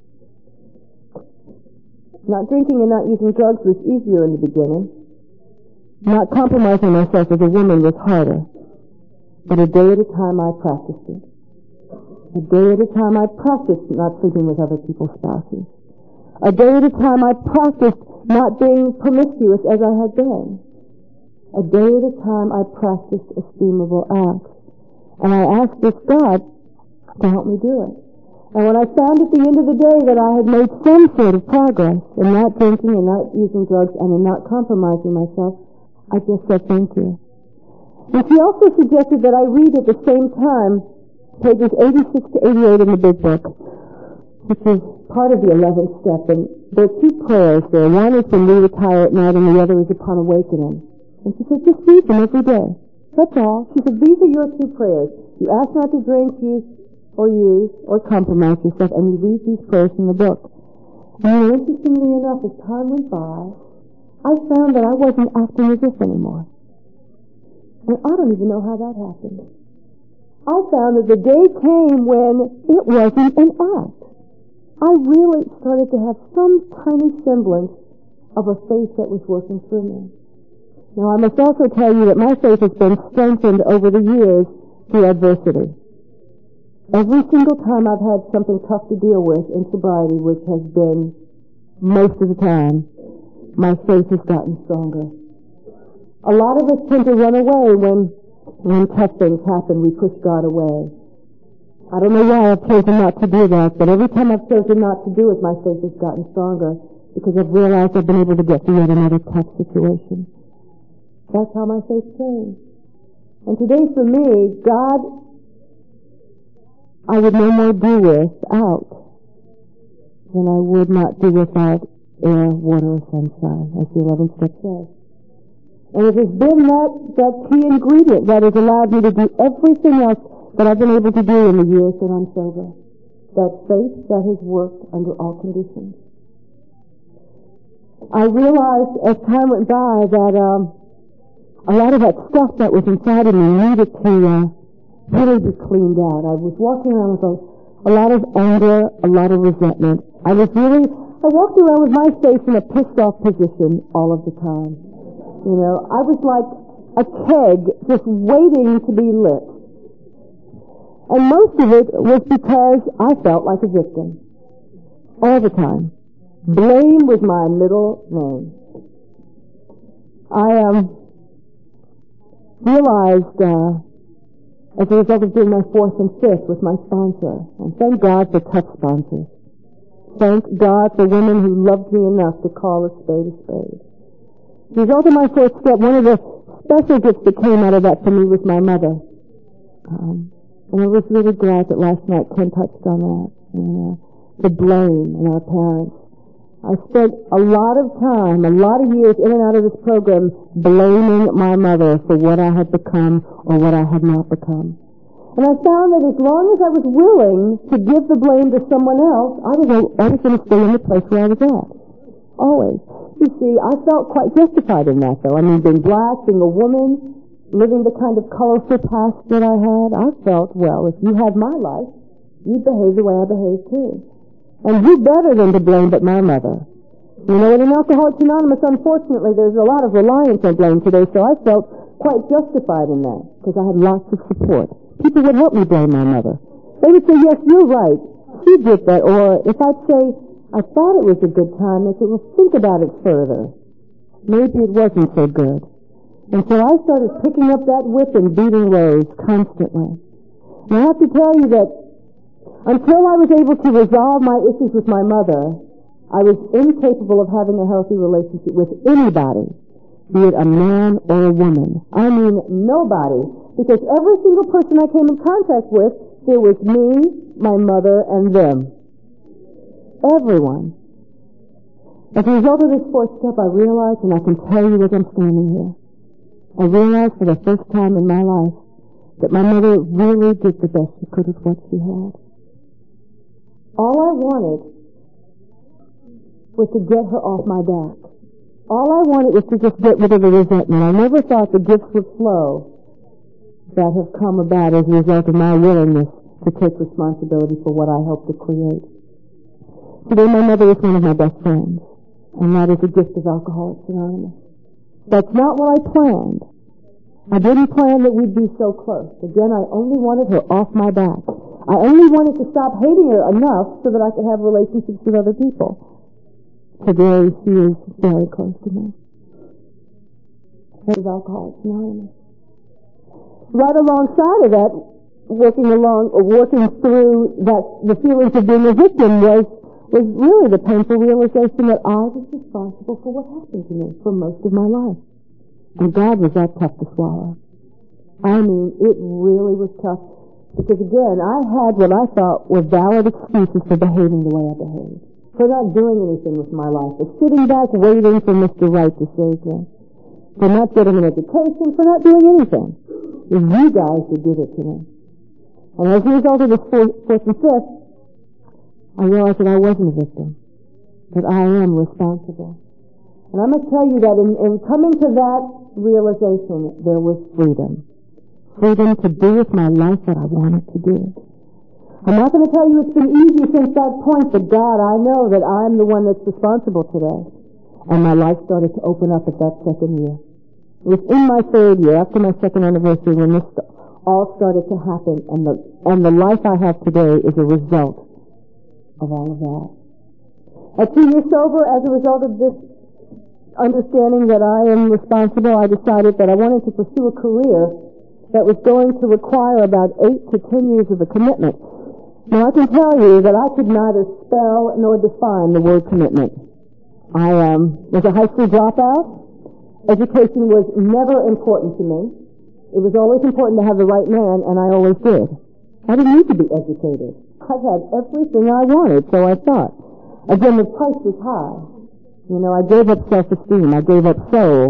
Not drinking and not using drugs was easier in the beginning. Not compromising myself as a woman was harder. But a day at a time I practiced it. A day at a time I practiced not sleeping with other people's spouses. A day at a time I practiced not being promiscuous as I had been. A day at a time I practiced esteemable acts. And I asked this God to help me do it. And when I found at the end of the day that I had made some sort of progress in not drinking and not using drugs and in not compromising myself, I just said thank you. And she also suggested that I read at the same time pages eighty-six to eighty-eight in the big book, which is part of the eleventh step. And there are two prayers there. One is when we retire at night and the other is upon awakening. And she said, just read them every day. That's all. She said, these are your two prayers. You ask not to drink, use, or use, or compromise yourself, and you read these prayers in the book. And interestingly enough, as time went by, I found that I wasn't acting as if anymore. And I don't even know how that happened. I found that the day came when it wasn't an act. I really started to have some tiny semblance of a faith that was working through me. Now, I must also tell you that my faith has been strengthened over the years through adversity. Every single time I've had something tough to deal with in sobriety, which has been most of the time, my faith has gotten stronger. A lot of us tend to run away when, when tough things happen. We push God away. I don't know why I've chosen not to do that, but every time I've chosen not to do it, my faith has gotten stronger because I've realized I've been able to get through yet another tough situation. That's how my faith changed. And today for me, God I would no more do without than I would not do without air, water, or sunshine, as the eleventh step says. And it has been that, that key ingredient that has allowed me to do everything else that I've been able to do in the years that I'm sober. That faith that has worked under all conditions. I realized as time went by that um, a lot of that stuff that was inside of me needed to uh, really be cleaned out. I was walking around with a, a lot of anger, a lot of resentment. I was really, I walked around with my face in a pissed off position all of the time. You know, I was like a keg just waiting to be lit. And most of it was because I felt like a victim. All the time. Blame was my middle name. I um, realized uh, as a result of doing my fourth and fifth with my sponsor, and thank God for tough sponsors. Thank God for women who loved me enough to call a spade a spade. As a result of my fourth step, one of the special gifts that came out of that for me was my mother. Um, and I was really glad that last night Ken touched on that. And, uh, the blame in our parents. I spent a lot of time, a lot of years in and out of this program blaming my mother for what I had become or what I had not become. And I found that as long as I was willing to give the blame to someone else, I was always going to stay in the place where I was at. Always. You see, I felt quite justified in that, though. I mean, being black, being a woman, living the kind of colorful past that I had, I felt, well, if you had my life, you'd behave the way I behaved, too. And who better than to blame but my mother? You know, in Alcoholics Anonymous, unfortunately, there's a lot of reliance on blame today, so I felt quite justified in that, because I had lots of support. People would help me blame my mother. They would say, yes, you're right. She did that. Or if I'd say, I thought it was a good time, they said, well, think about it further. Maybe it wasn't so good. And so I started picking up that whip and beating Rose constantly. And I have to tell you that until I was able to resolve my issues with my mother, I was incapable of having a healthy relationship with anybody, be it a man or a woman. I mean nobody, because every single person I came in contact with, there was me, my mother, and them. Everyone. As a result of this fourth step, I realized, and I can tell you as I'm standing here, I realized for the first time in my life that my mother really did the best she could with what she had. All I wanted was to get her off my back. All I wanted was to just get rid of the resentment. I never thought the gifts would flow that have come about as a result of my willingness to take responsibility for what I helped to create. Today my mother is one of my best friends, and that is a gift of Alcoholics Anonymous. That's not what I planned. I didn't plan that we'd be so close. Again, I only wanted her off my back. I only wanted to stop hating her enough so that I could have relationships with other people. Today, she is very close to me. Head of Alcoholics Anonymous. Right alongside of that, working along, or working through that, the feelings of being a victim was, was really the painful realization that I was responsible for what happened to me for most of my life. And God, was that tough to swallow. I mean, it really was tough. Because again, I had what I thought were valid excuses for behaving the way I behaved. For not doing anything with my life. For sitting back waiting for Mister Right to save me. For not getting an education. For not doing anything. It was you guys who did it to me. And as a result of this fourth, fourth and fifth, I realized that I wasn't a victim. That I am responsible. And I must tell you that in, in coming to that realization, there was freedom. Freedom to do with my life what I wanted to do. I'm not going to tell you it's been easy since that point, but God, I know that I'm the one that's responsible today. And my life started to open up at that second year. It was in my third year, after my second anniversary, when this all started to happen, and the, and the life I have today is a result of all of that. At two years sober, as a result of this understanding that I am responsible, I decided that I wanted to pursue a career that was going to require about eight to ten years of a commitment. Now, I can tell you that I could neither spell nor define the word commitment. I um, was a high school dropout. Education was never important to me. It was always important to have the right man, and I always did. I didn't need to be educated. I had everything I wanted, so I thought. Again, the price was high. You know, I gave up self-esteem. I gave up soul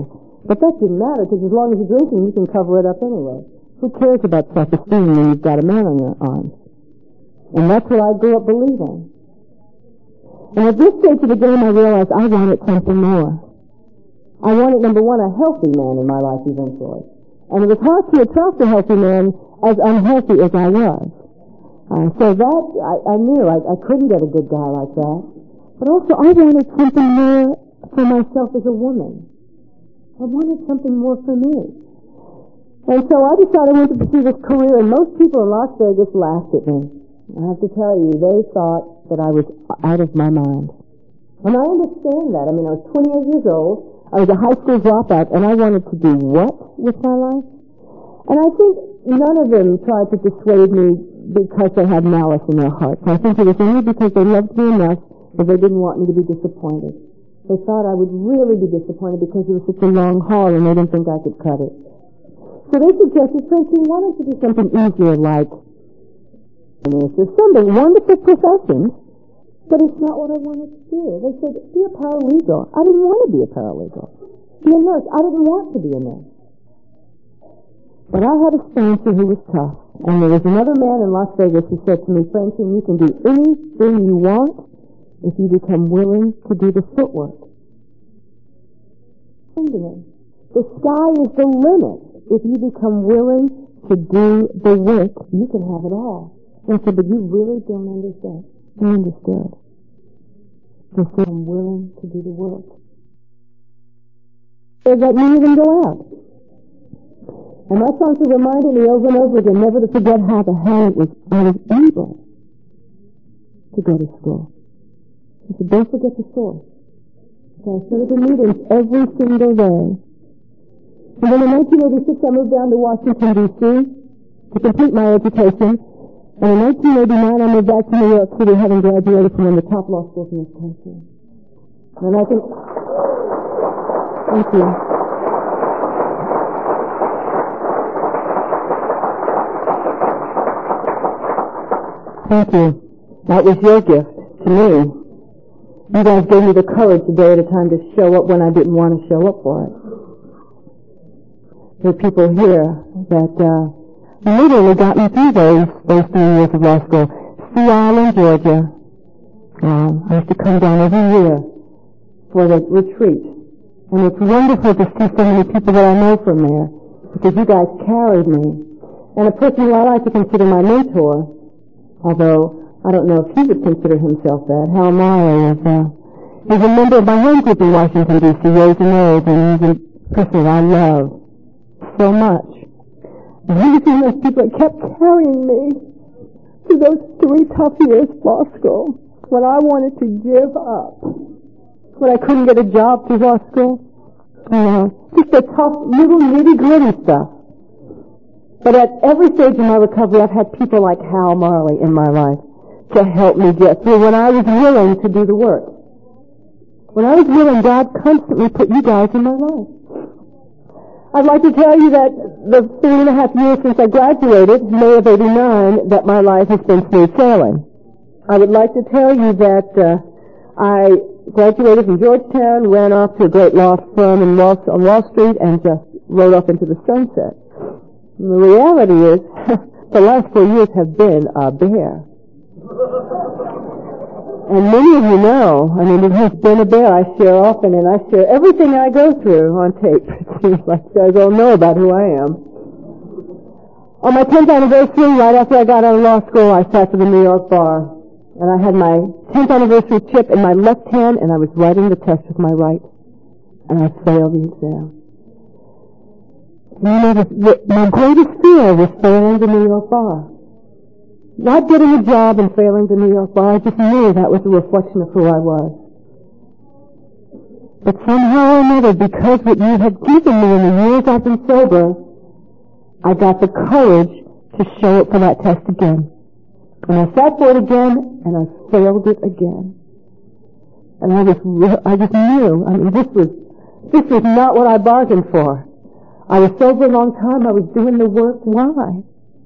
But that didn't matter, because as long as you're drinking, you can cover it up anyway. Who cares about self-esteem when you've got a man on your arms? And that's what I grew up believing. And at this stage of the game, I realized I wanted something more. I wanted, number one, a healthy man in my life eventually. And it was hard to attract a healthy man as unhealthy as I was. Uh, so that, I, I knew I, I couldn't get a good guy like that. But also, I wanted something more for myself as a woman. I wanted something more for me. And so I decided I wanted to pursue this career, and most people in Las Vegas laughed at me. I have to tell you, they thought that I was out of my mind. And I understand that. I mean, I was twenty-eight years old. I was a high school dropout, and I wanted to do what with my life? And I think none of them tried to dissuade me because they had malice in their hearts. I think it was only because they loved me enough that they didn't want me to be disappointed. They thought I would really be disappointed because it was such a long haul, and they didn't think I could cut it. So they suggested, Francine, why don't you do something easier like there's some wonderful professions, but it's not what I wanted to do. They said, be a paralegal. I didn't want to be a paralegal. Be a nurse. I didn't want to be a nurse. But I had a sponsor who was tough. And there was another man in Las Vegas who said to me, Francine, you can do anything you want if you become willing to do the footwork. The sky is the limit. If you become willing to do the work, you can have it all. And I said, but you really don't understand. I understood. I said, I'm willing to do the work. They let me even go out. And my sponsor reminded me over and over again never to forget how the hell it was I was able to go to school. He said, don't forget the source. So I started the meetings every single day. And then in nineteen eighty-six I moved down to Washington, D C to complete my education. And in nineteen eighty-nine I moved back to New York City having graduated from one of the top law schools in this country. And I think... Thank you. Thank you. That was your gift to me. You guys gave me the courage a day at a time to show up when I didn't want to show up for it. There are people here that uh, literally got me through those those three years of law school. Sea Island, Georgia. Um, I used to come down every year for the retreat. And it's wonderful to see so many people that I know from there, because you guys carried me. And a person who I like to consider my mentor, although I don't know if he would consider himself that, Hal Meyer is, uh, is a member of my home group in Washington, D C, Rose and Rose, and he's a person I love so much. And he was one of those people that kept carrying me through those three tough years of law school when I wanted to give up. When I couldn't get a job through law school. Uh, just the tough, little nitty-gritty stuff. But at every stage of my recovery, I've had people like Hal Marley in my life to help me get through when I was willing to do the work. When I was willing, God constantly put you guys in my life. I'd like to tell you that the three and a half years since I graduated, May of eighty-nine, that my life has been smooth sailing. I would like to tell you that uh, I graduated from Georgetown, ran off to a great law firm in Wall, on Wall Street, and just rode off into the sunset. And the reality is, the last four years have been a bear. And many of you know, I mean, it has been a bear. I share often, and I share everything I go through on tape. It seems like you guys all know about who I am. On my tenth anniversary, right after I got out of law school, I sat for the New York bar. And I had my tenth anniversary chip in my left hand, and I was writing the test with my right. And I failed the exam. And you know, the, the, my greatest fear was failing the New York bar. Not getting a job and failing the New York bar. I just knew that was a reflection of who I was. But somehow or another, because what you had given me in the years I've been sober, I got the courage to show up for that test again. And I sat for it again, and I failed it again. And I just, I just knew. I mean, this was, this was not what I bargained for. I was sober a long time. I was doing the work. Why?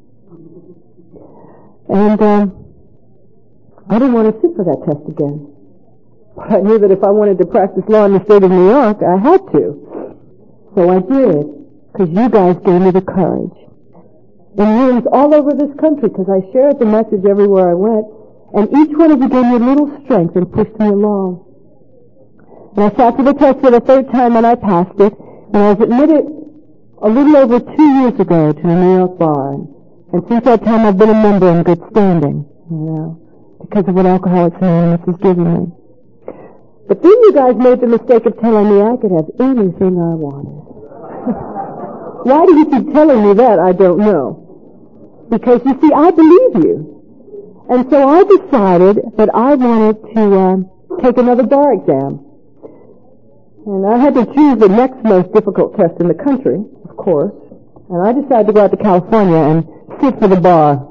And um, I didn't want to sit for that test again. But I knew that if I wanted to practice law in the state of New York, I had to. So I did, because you guys gave me the courage. In rooms all over this country, because I shared the message everywhere I went, and each one of you gave me a little strength and pushed me along. And I sat for the test for the third time, and I passed it, and I was admitted a little over two years ago to a New York bar. And since that time, I've been a member in good standing, you know, because of what Alcoholics Anonymous has given me. But then you guys made the mistake of telling me I could have anything I wanted. Why do you keep telling me that? I don't know. Because, you see, I believe you. And so I decided that I wanted to uh, take another bar exam. And I had to choose the next most difficult test in the country, of course. And I decided to go out to California and sit for the bar.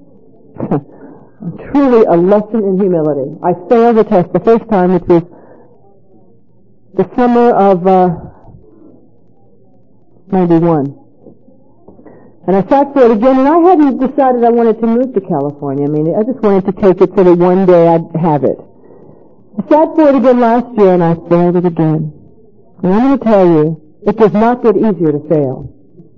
Truly a lesson in humility. I failed the test the first time, which was the summer of uh, ninety-one. And I sat for it again, and I hadn't decided I wanted to move to California. I mean, I just wanted to take it so that one day I'd have it. I sat for it again last year, and I failed it again. And I'm going to tell you, it does not get easier to fail.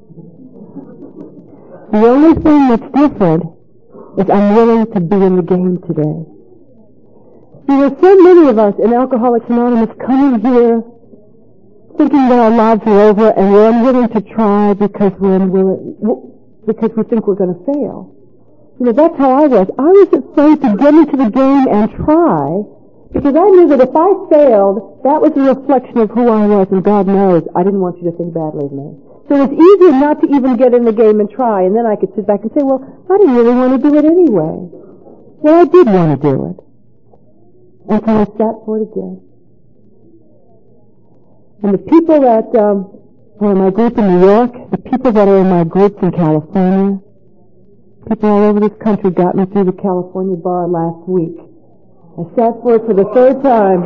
The only thing that's different is I'm willing to be in the game today. There are so many of us in Alcoholics Anonymous coming here thinking that our lives are over, and we're unwilling to try because we're unwilling, because we think we're going to fail. You know, that's how I was. I was afraid to get into the game and try, because I knew that if I failed, that was a reflection of who I was, and God knows I didn't want you to think badly of me. So it was easier not to even get in the game and try, and then I could sit back and say, well, I didn't really want to do it anyway. Well, I did want to do it. And so I sat for it again. And the people that um, were in my group in New York, the people that are in my groups in California, people all over this country got me through the California bar last week. I sat for it for the third time.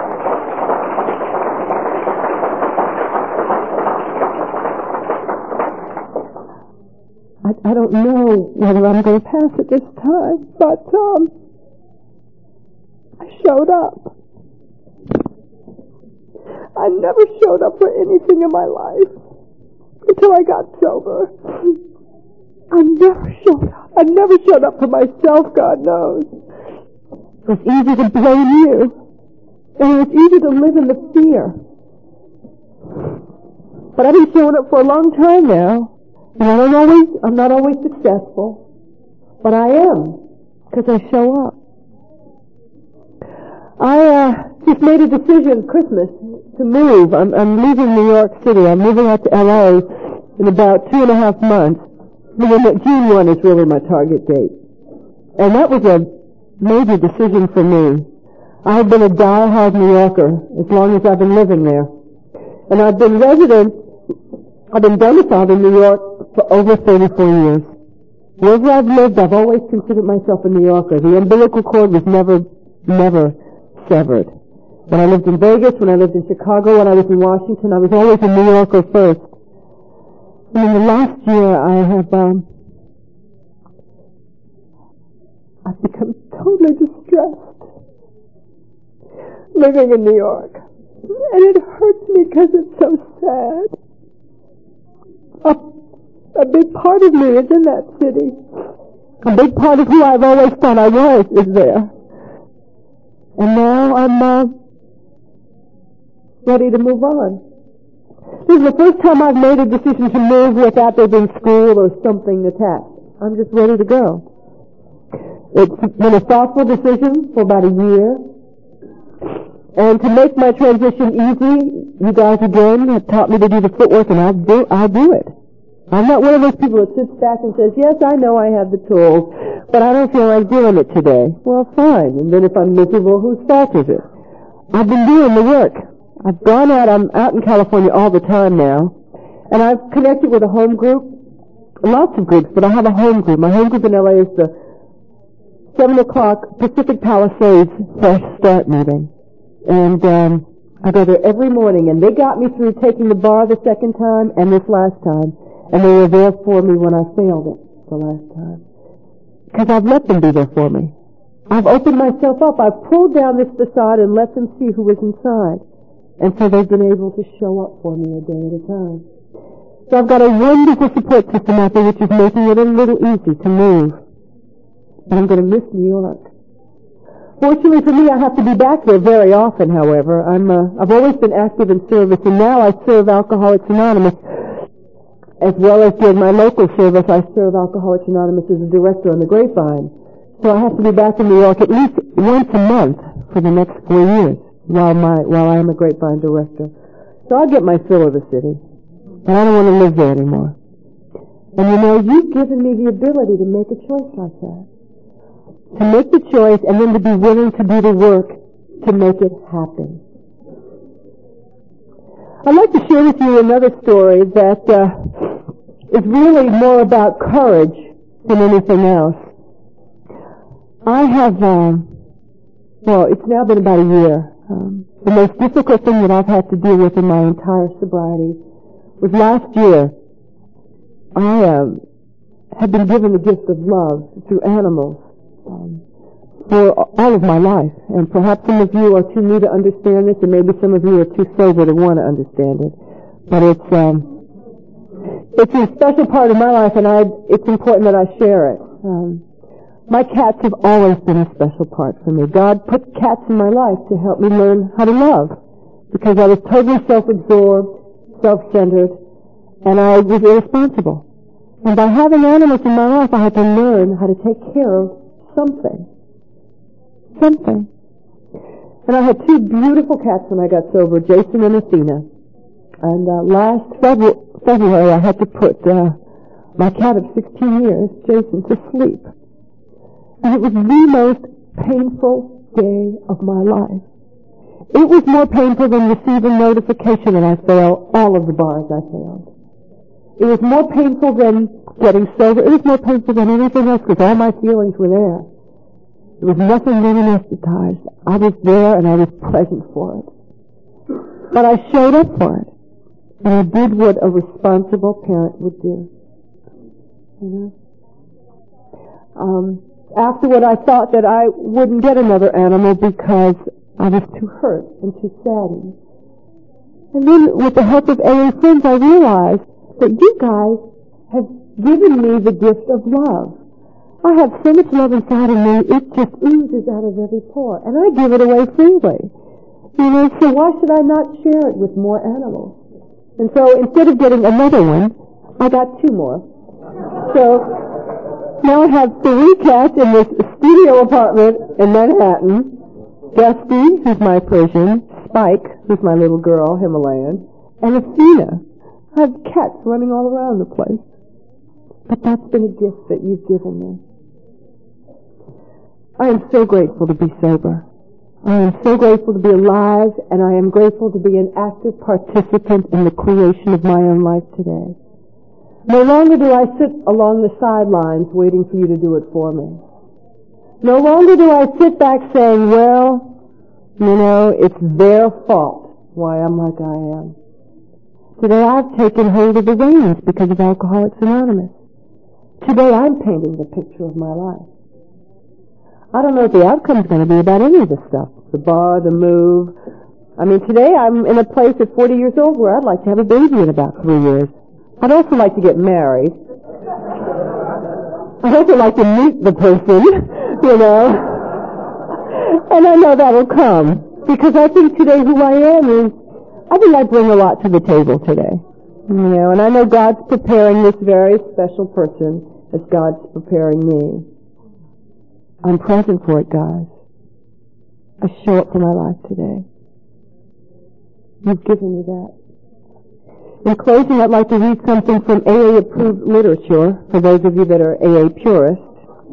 I, I don't know whether I'm going to pass it this time, but um, I showed up. I never showed up for anything in my life until I got sober. I never showed up. I never showed up for myself, God knows. It was easy to blame you. And it was easy to live in the fear. But I've been showing up for a long time now. And I don't always, I'm not always successful. But I am. Because I show up. I uh, just made a decision Christmas to move. I'm, I'm leaving New York City. I'm moving out to L A in about two and a half months. June first is really my target date. And that was a major decision for me. I have been a die-hard New Yorker as long as I've been living there. And I've been resident, I've been domiciled in New York for over thirty-four years. Wherever I've lived, I've always considered myself a New Yorker. The umbilical cord was never, never severed. When I lived in Vegas, when I lived in Chicago, when I was in Washington, I was always a New Yorker first. And in the last year, I have, um, I've become totally distressed living in New York. And it hurts me because it's so sad. A, a big part of me is in that city. A big part of who I've always thought I was is there. And now I'm uh, ready to move on. This is the first time I've made a decision to move without there being school or something attached. I'm just ready to go. It's been a thoughtful decision for about a year. And to make my transition easy, you guys again have taught me to do the footwork, and I do, I do it. I'm not one of those people that sits back and says, yes, I know I have the tools, but I don't feel like doing it today. Well, fine. And then if I'm miserable, whose fault is it? I've been doing the work. I've gone out, I'm out in California all the time now, and I've connected with a home group, lots of groups, but I have a home group. My home group in L A is the seven o'clock Pacific Palisades Fresh Start meeting. And um, I go there every morning, and they got me through taking the bar the second time and this last time, and they were there for me when I failed it the last time. Because I've let them be there for me. I've opened myself up. I've pulled down this facade and let them see who was inside. And so they've been able to show up for me a day at a time. So I've got a wonderful support system out there which is making it a little easy to move. And I'm going to miss New York. Fortunately for me, I have to be back there very often, however. I'm, uh, I've always been active in service, and now I serve Alcoholics Anonymous. As well as doing my local service, I serve Alcoholics Anonymous as a director on the Grapevine. So I have to be back in New York at least once a month for the next four years while my while I am a Grapevine director. So I'll get my fill of the city. And I don't want to live there anymore. And you know, you've given me the ability to make a choice like that. To make the choice and then to be willing to do the work to make it happen. I'd like to share with you another story that uh, is really more about courage than anything else. I have, um, well, it's now been about a year. Um, the most difficult thing that I've had to deal with in my entire sobriety was last year. I um, had been given the gift of love through animals um, for all of my life. And perhaps some of you are too new to understand this, and maybe some of you are too sober to want to understand it. But it's um, it's a special part of my life, and I it's important that I share it. Um, my cats have always been a special part for me. God put cats in my life to help me learn how to love, because I was totally self-absorbed, self-centered, and I was irresponsible. And by having animals in my life, I had to learn how to take care of something. Something. And I had two beautiful cats when I got sober, Jason and Athena. And uh, last February, February, I had to put uh, my cat of sixteen years, Jason, to sleep. And it was the most painful day of my life. It was more painful than receiving notification that I failed all of the bars I failed. It was more painful than getting sober. It was more painful than anything else because all my feelings were there. There was nothing being anesthetized. I was there and I was present for it. But I showed up for it. And I did what a responsible parent would do. You know? Um, afterward I thought that I wouldn't get another animal because I was too hurt and too saddened. And then with the help of A A friends I realized that you guys have given me the gift of love. I have so much love inside of me, it just oozes out of every pore. And I give it away freely. You know, so why should I not share it with more animals? And so instead of getting another one, I got two more. So now I have three cats in this studio apartment in Manhattan. Dusty, who's my Persian, Spike, who's my little girl, Himalayan, and Athena. I have cats running all around the place. But that's been a gift that you've given me. I am so grateful to be sober. I am so grateful to be alive, and I am grateful to be an active participant in the creation of my own life today. No longer do I sit along the sidelines waiting for you to do it for me. No longer do I sit back saying, well, you know, it's their fault why I'm like I am. Today I've taken hold of the reins because of Alcoholics Anonymous. Today I'm painting the picture of my life. I don't know what the outcome's going to be about any of this stuff. The bar, the move. I mean, today I'm in a place at forty years old where I'd like to have a baby in about three years. I'd also like to get married. I'd also like to meet the person, you know. And I know that'll come. Because I think today who I am is, I think I bring a lot to the table today. You know, and I know God's preparing this very special person as God's preparing me. I'm present for it, guys. I show up for my life today. You've given me that. In closing, I'd like to read something from A A-approved literature for those of you that are A A purists.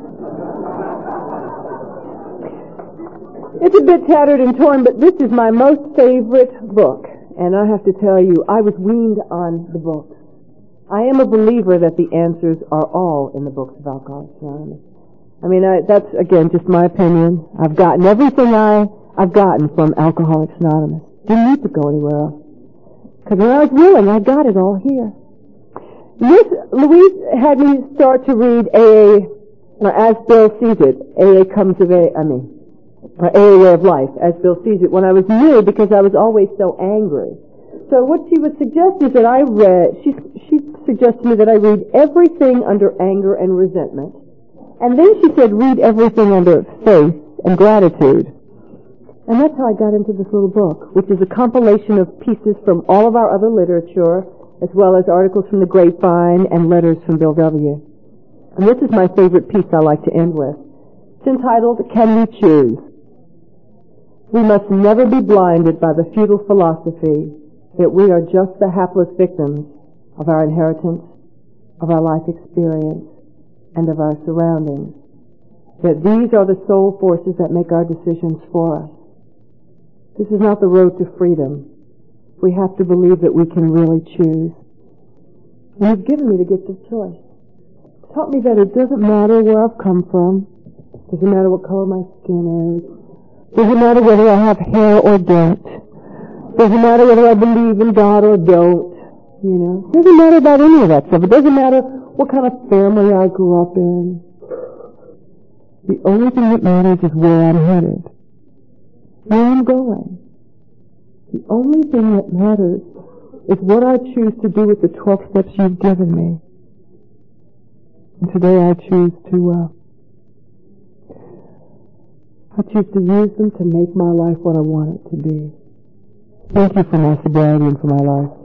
It's a bit tattered and torn, but this is my most favorite book. And I have to tell you, I was weaned on the book. I am a believer that the answers are all in the books of Alcoholics Anonymous. I mean, I, that's, again, just my opinion. I've gotten everything I, I've gotten from Alcoholics Anonymous. Didn't need to go anywhere else. Because when I was willing, I got it all here. This, Louise had me start to read A A, as Bill sees it, A A comes of A, I mean, or area of life, as Bill sees it, when I was new, because I was always so angry. So what she would suggest is that I read, she, she suggested to me that I read everything under anger and resentment. And then she said, read everything under faith and gratitude. And that's how I got into this little book, which is a compilation of pieces from all of our other literature, as well as articles from the Grapevine and letters from Bill W. And this is my favorite piece I like to end with. It's entitled, Can We Choose? We must never be blinded by the futile philosophy that we are just the hapless victims of our inheritance, of our life experience, and of our surroundings. That these are the sole forces that make our decisions for us. This is not the road to freedom. We have to believe that we can really choose. And He's given me the gift of choice. He's taught me that it doesn't matter where I've come from. It doesn't matter what color my skin is. It doesn't matter whether I have hair or don't. It doesn't matter whether I believe in God or don't. You know, it doesn't matter about any of that stuff. It doesn't matter what kind of family I grew up in. The only thing that matters is where I'm headed, where I'm going. The only thing that matters is what I choose to do with the twelve steps You've given me. And today I choose to, uh, I choose to use them to make my life what I want it to be. Thank you for my sobriety and for my life.